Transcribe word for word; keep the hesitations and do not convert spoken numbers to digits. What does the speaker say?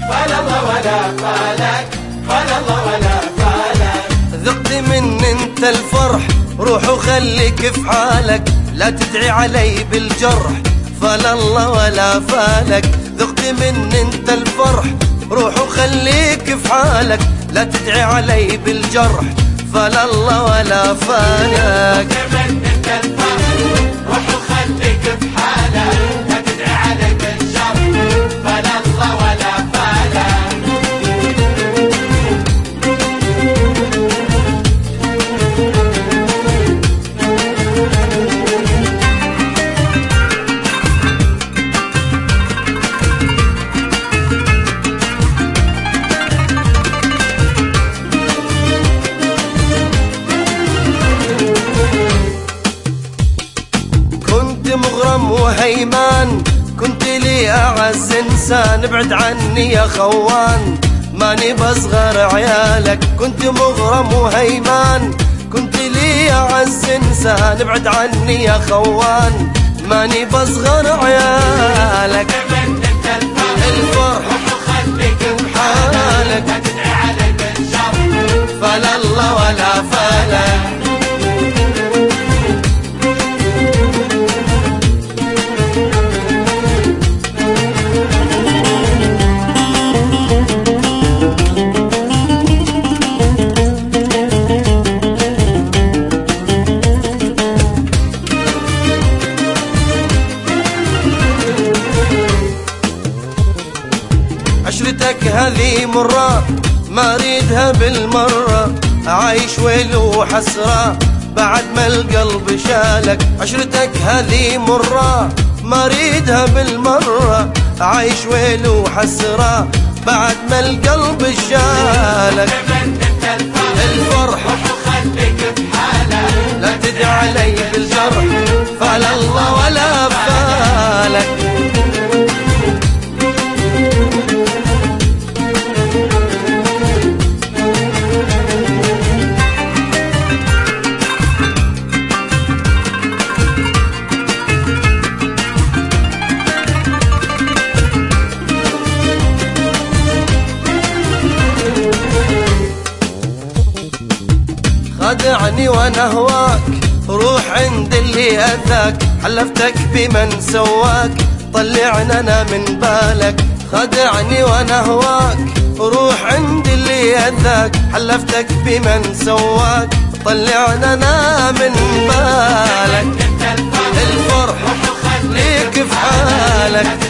فلا الله ولا فالك، فلا الله ولا فالك. ذقت من انت الفرح، روح وخليك في حالك، لا تدعي علي بالجرح، فلا الله ولا فالك. ذقت من انت الفرح، روح وخليك في حالك، لا تدعي علي بالجرح، فلا الله ولا فالك. ذقت من انت الفرح، روح وخليك في حالك، لا تدعي علي بالجرح، فلا الله ولا فالك. مغرم وهيمان، كنت لي أعز إنسان، ابعد عني يا خوان، ماني بصغر عيالك. كنت مغرم وهيمان، كنت لي أعز إنسان، ابعد عني يا خوان، ماني بصغر عيالك. الفرح وخليك بحالك، لا تدعي علي بالجرح، فلا الله ولا فالك. عشرتك هذي مرة ما اريدها بالمرة، عايش ويل وحسرة بعد ما القلب شالك. عشرتك هذي مرة ما اريدها بالمرة، عايش ويل وحسرة بعد ما القلب شالك. الفرح وخليك بحالك، لا تدعي علي بالجرح، فلا الله ولا فالك. خدعني وانا هواك، روح عند اللي اذاك، حلفتك بمن سواك، طلعنا انا من بالك. خدعني وانا هواك، روح عند اللي اذاك، حلفتك بمن سواك، طلعنا انا من بالك. الفرح ليك في حالك،